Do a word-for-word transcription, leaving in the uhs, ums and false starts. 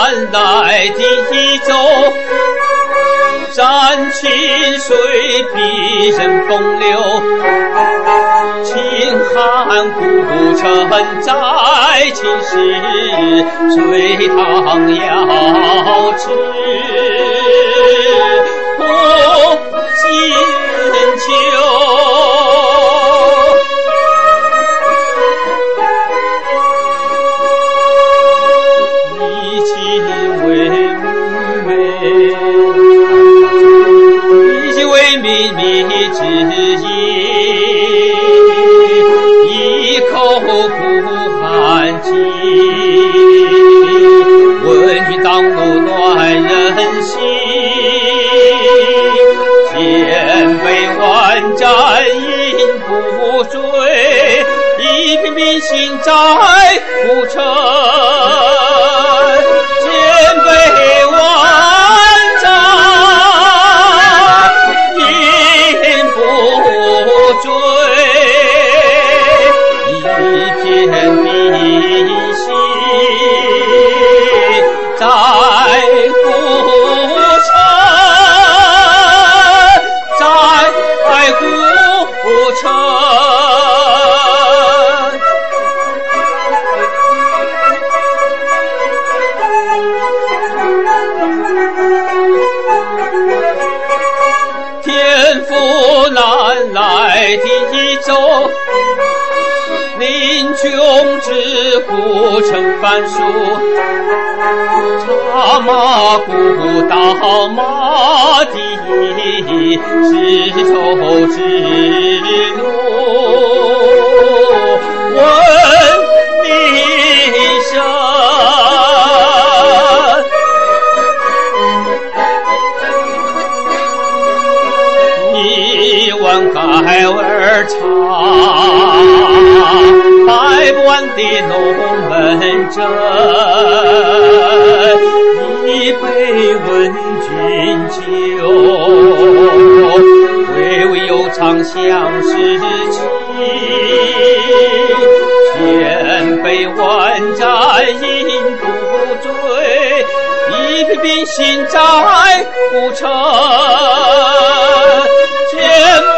南来地州，山清水碧人风流，秦汉古城在秦时，隋唐遥知不尽秋。秘密之音，一口古汉经，问君当路暖人心，千杯万盏饮不醉，一片冰心在古城，千杯万地州，临邛至古城翻书，茶马古道马蹄，丝绸之路，闻名声。一碗盖碗茶，百不完的龙门阵，一杯问君酒，回味悠长相思情，千杯万盏饮不醉，一片冰心在古城，千